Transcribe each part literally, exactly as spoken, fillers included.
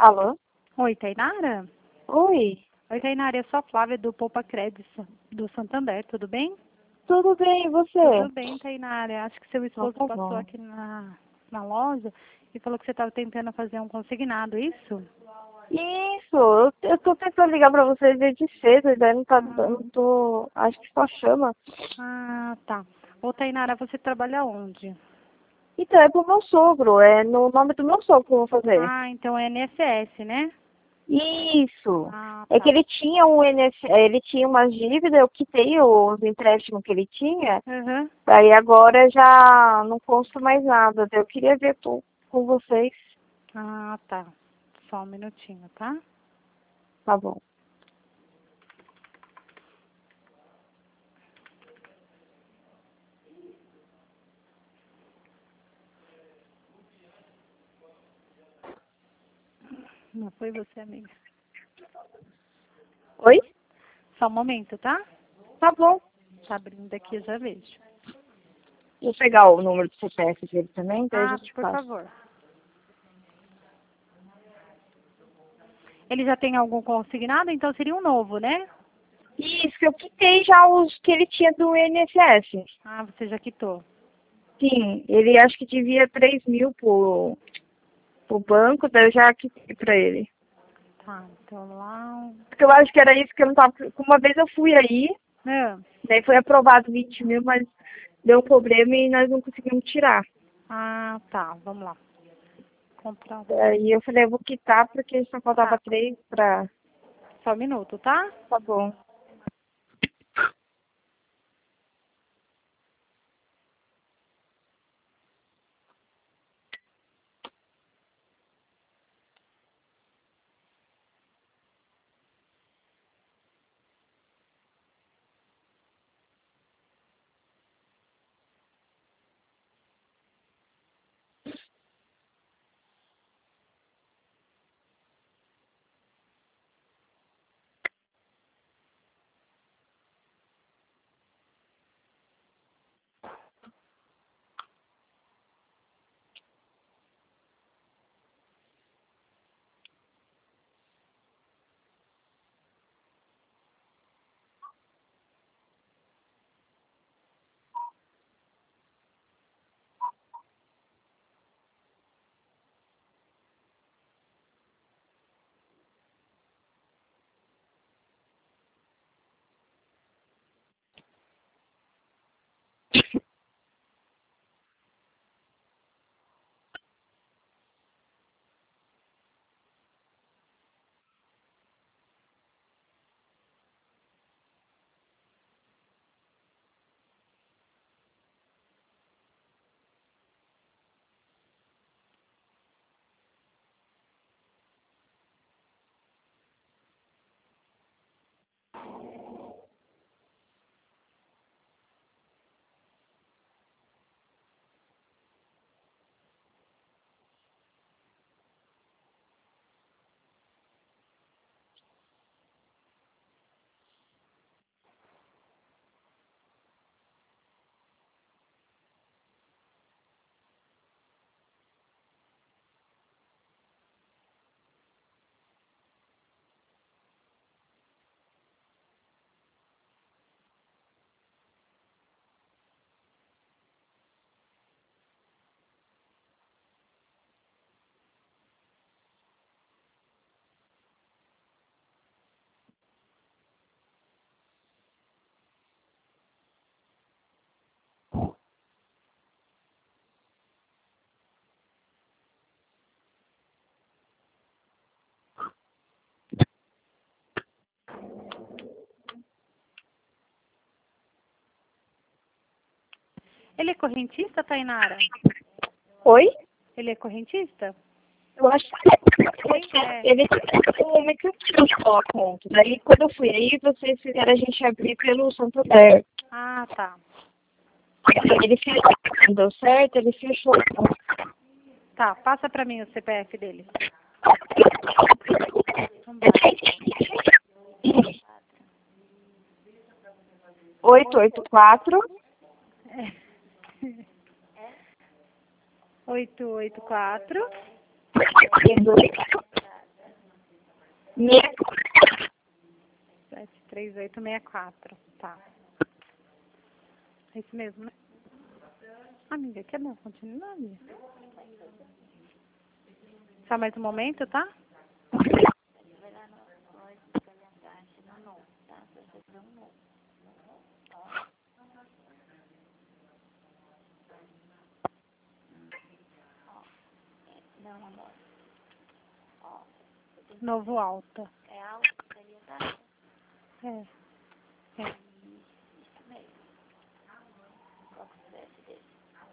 Alô? Oi, Tainara? Oi, Oi, Tainara, eu sou a Flávia do Poupa Crédito do Santander, tudo bem? tudo bem, e você? Tudo bem, Tainara. Acho que seu Então esposo tá passou bom. aqui na, na loja e falou que você estava tentando fazer um consignado, isso? Isso, eu, eu tô tentando ligar pra vocês desde cedo, e daí não tá Ah, dando, tô, acho que só chama. ah, tá. Ô, Tainara, você trabalha onde? Então, é pro meu sogro, é no nome do meu sogro que eu vou fazer. Ah, então é I N S S, né? Isso, Ah, é que tá. ele tinha um N F, ele tinha umas dívidas, eu quitei os empréstimos que ele tinha, Uhum. aí agora já não consta mais nada, daí eu queria ver com, com vocês. Ah, tá. Só um minutinho, tá? Tá bom. Não foi você, amiga. Oi? Só um momento, tá? Tá bom. Tá abrindo aqui, eu já vejo. Vou pegar o número do C P F dele também, daí a Ah, gente por passa. favor. Ele já tem algum consignado, então seria um novo, né? Isso, que eu quitei já os que ele tinha do I N S S. Ah, você já quitou. Sim, ele acho que devia três mil pro, pro banco, daí eu já quitei pra ele. Tá, então lá. Porque eu acho que era isso que eu não tava. Uma vez eu fui aí, Ah, daí foi aprovado vinte mil, mas deu um problema e nós não conseguimos tirar. ah, tá, vamos lá. Comprar. Daí eu falei, eu vou quitar porque só faltava Tá, três pra. só um minuto, tá? Tá bom. Ele é correntista, Tainara? Oi? Ele é correntista? Eu acho que É. ele o homem que eu tirei a conta. Daí quando eu fui aí, vocês fizeram a gente abrir pelo Santander. Ah, tá. Ele fechou, não deu certo, ele fechou. Tá, passa pra mim o C P F dele. Vamos lá. oito oito quatro, É. oito oito quatro, sete três oito seis quatro. Tá. É isso mesmo, né? Amiga, quer dar continuidade? Só mais um momento, tá? Vai lá no nós, calendário, no novo, tá? Você vai fazer um novo. Ó, é, não, amor. Ó, você tem que Novo alta. é alto, seria tá? É. É. Isso mesmo. Qual que você deve dele?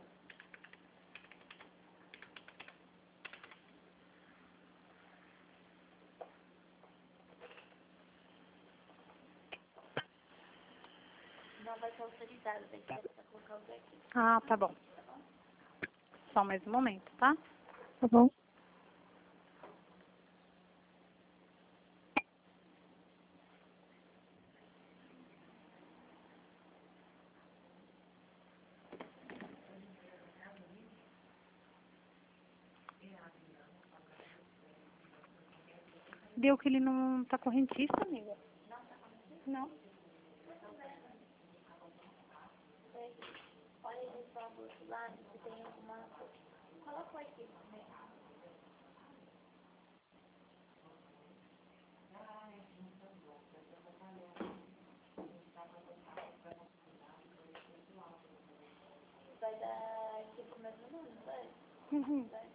Não vai ser autorizado, daí você vai precisar colocar o daqui. Ah, tá bom. Só mais um momento, tá? Tá bom. Deu que ele não tá correntista, amiga? Não. Olha aí só do outro lado, se tem alguma coisa. Coloca aqui também. Vai dar aqui com o mesmo nome, não vai? Uhum. Vai.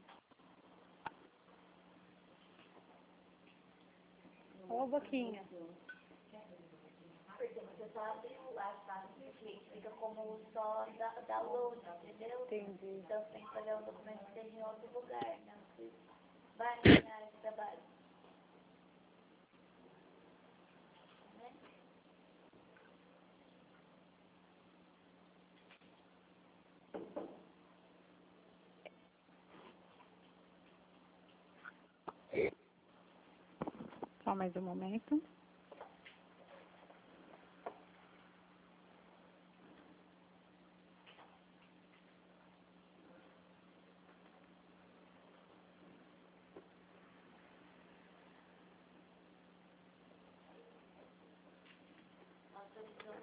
Ô, Boquinha. Porque você só abre o WhatsApp que fica como só da- download, entendeu? Entendi. Então você tem que fazer um documento que esteja em outro lugar, né? Você vai na minha área de trabalho. Né? Só mais um momento. Autorizou.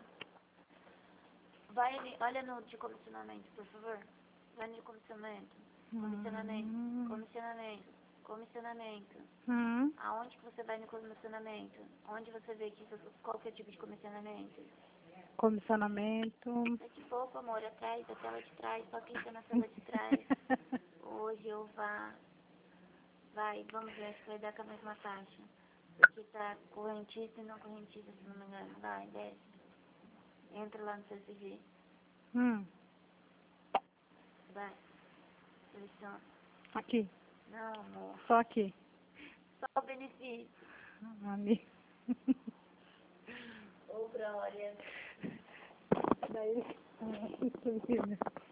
Vai ali, olha no de comissionamento, por favor. Vai no de comissionamento. Comissionamento. Hum. Comissionamento. Comissionamento. Hum. Aonde que você vai no comissionamento? Onde você vê que isso- qual que é o tipo de comissionamento? Comissionamento. É de pouco, amor, atrás, da tela de trás, só clica na tela de trás. Hoje eu vá. Vai, vamos ver, acho que vai dar com a mesma taxa. Porque tá correntista e não correntista, se não me engano. Vai, desce. Entra lá no seu C V. Hum. Vai. Seleciona. Aqui. Não, amor. Só aqui. Só o benefício. Ah, amiga. Ô, Glória. Daí. Ah, isso,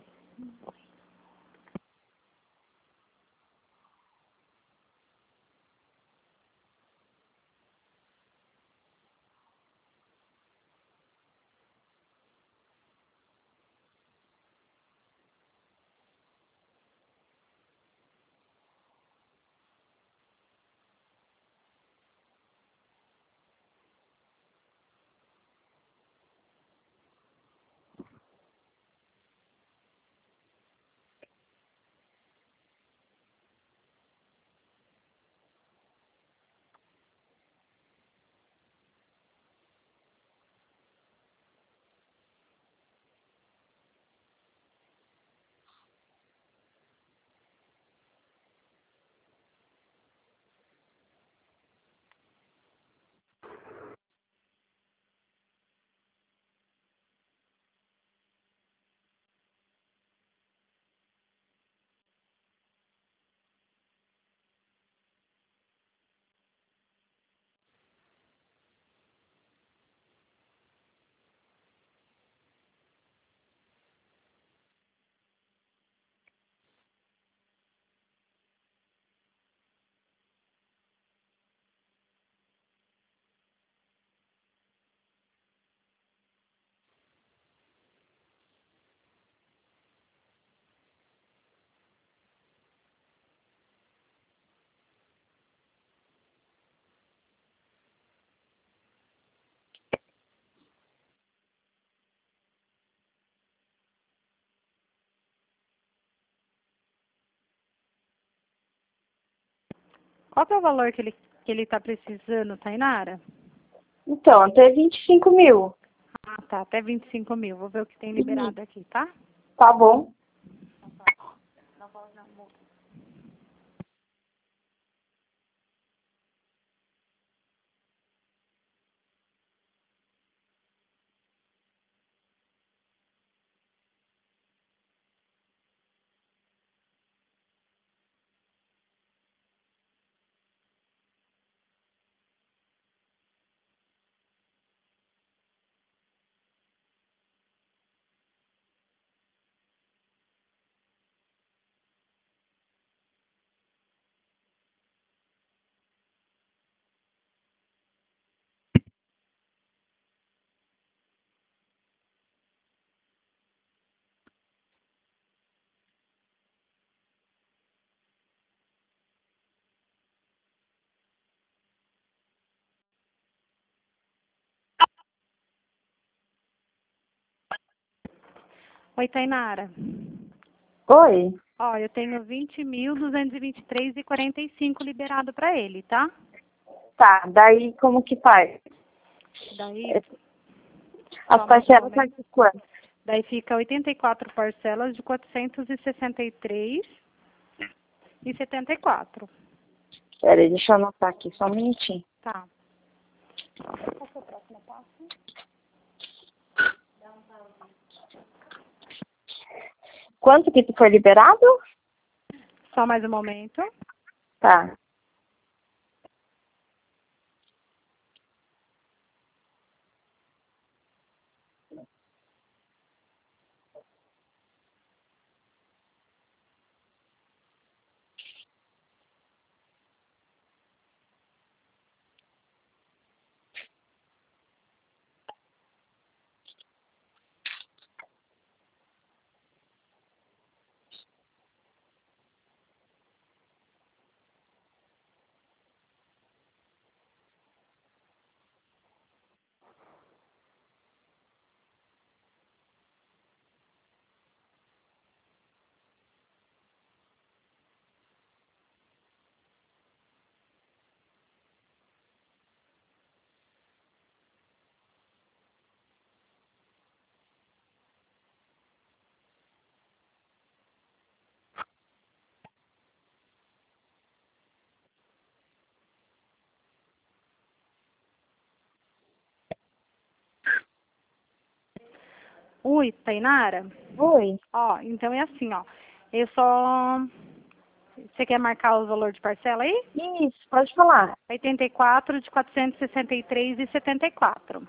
Qual que é o valor que ele, que ele tá precisando, Tainara? Então, até vinte e cinco mil. Ah, tá, até vinte e cinco mil. Vou ver o que tem liberado aqui, tá? Tá bom. Não posso não, multa. Oi, Tainara. Oi. Ó, eu tenho vinte mil duzentos e vinte e três e quarenta e cinco liberado para ele, tá? Tá, daí como que faz? Daí, É, só As mais um parcelas momento. faz quanto? Daí fica oitenta e quatro parcelas de quatrocentos e sessenta e três e setenta e quatro. Pera aí, deixa eu anotar aqui só um minutinho. Tá. Quanto que tu foi liberado? Só mais um momento. Tá. Oi, Tainara. Oi. Ó, então é assim, ó. Eu só... Você quer marcar o valor de parcela aí? Isso, pode falar. oitenta e quatro de quatrocentos e sessenta e três e setenta e quatro.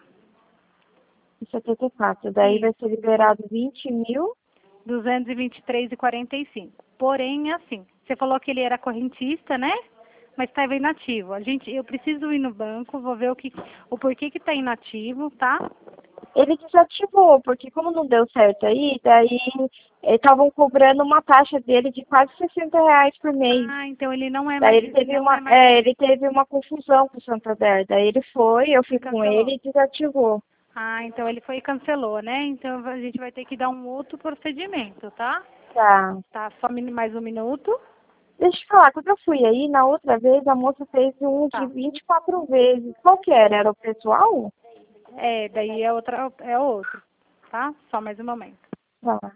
setenta e quatro. Daí vai Isso. ser liberado vinte mil. duzentos e vinte e três e quarenta e cinco. Porém, assim, você falou que ele era correntista, né? Mas estava inativo. A gente, eu preciso ir no banco, vou ver o que, o porquê que está inativo, tá? Ele desativou, porque como não deu certo aí, daí estavam cobrando uma taxa dele de quase sessenta reais por mês. Ah, então ele não é Daí mais, ele teve não é uma, mais, é, ele teve uma confusão com o Santander. Daí ele foi, eu fui com cancelou. ele e desativou. Ah, então ele foi e cancelou, né? Então a gente vai ter que dar um outro procedimento, tá? Tá. Tá, só min- mais um minuto. Deixa eu falar, quando eu fui aí, na outra vez, a moça fez um de Tá. vinte e quatro vezes. Qual que era? Era o pessoal? É, daí é outra, é outro, tá? Só mais um momento. Tá.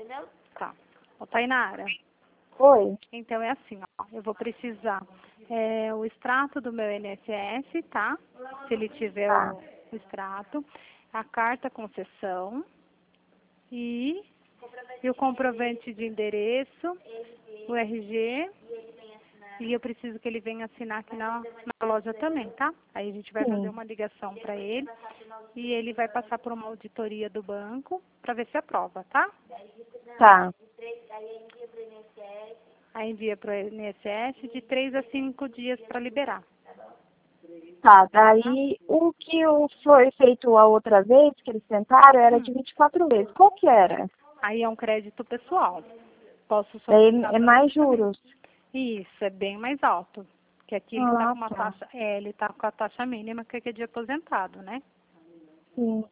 entendeu? Tá. Ô, Tainara, Oi. então é assim, ó. Eu vou precisar é, o extrato do meu I N S S, tá? Se ele tiver Tá. o, o extrato. A carta concessão. E, e o comprovante de endereço. O R G. E eu preciso que ele venha assinar aqui na, na loja também, tá? Aí a gente vai fazer Sim. uma ligação para ele e ele vai passar por uma auditoria do banco para ver se aprova, tá? Tá. Aí envia para o I N S S de três a cinco dias para liberar. Tá, daí o que o- foi feito a outra vez, que eles tentaram, era de vinte e quatro vezes. Qual que era? Aí é um crédito pessoal. Posso Daí solicitar é pra mais você também. juros. Isso, é bem mais alto. Que aqui ele está Ah, com uma tá. taxa, é, ele tá com a taxa mínima que é de aposentado, né? Sim.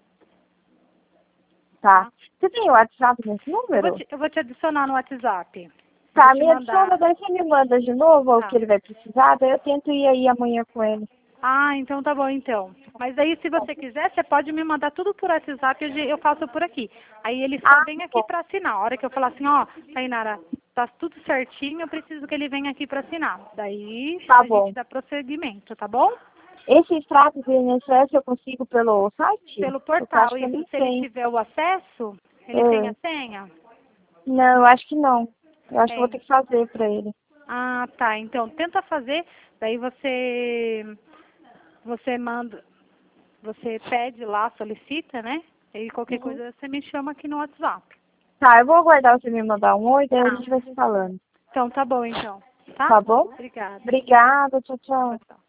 Tá. Você tem o WhatsApp nesse Eu vou, número? te, eu vou te adicionar no WhatsApp. Eu Tá, vou te me adiciona, mandar. daí você me manda de novo o Tá. que ele vai precisar, daí eu tento ir aí amanhã com ele. Ah, então tá bom então. Mas aí se você quiser, você pode me mandar tudo por WhatsApp, eu eu faço por aqui. Aí ele só Ah, vem aqui bom. para assinar. A hora que eu falar assim, ó, Tainara, tá tudo certinho, eu preciso que ele venha aqui para assinar. Daí Tá a bom. gente dá prosseguimento, tá bom? Esse extrato do I N S S eu consigo pelo site? Pelo Porque eu portal. acho que eu E nem se ele sei. tiver o acesso, ele É. tem a senha? Não, eu acho que não. Eu acho que eu vou Tem. ter que fazer pra ele. Ah, tá. Então tenta fazer, daí você você manda, você pede lá, solicita, né? E qualquer Uhum. coisa você me chama aqui no WhatsApp. Tá, eu vou aguardar você me mandar um oi, daí a Tá. gente vai se falando. Então tá bom então. Tá? Tá bom? Obrigada. Obrigada, tchau, Tchau, tchau. tchau.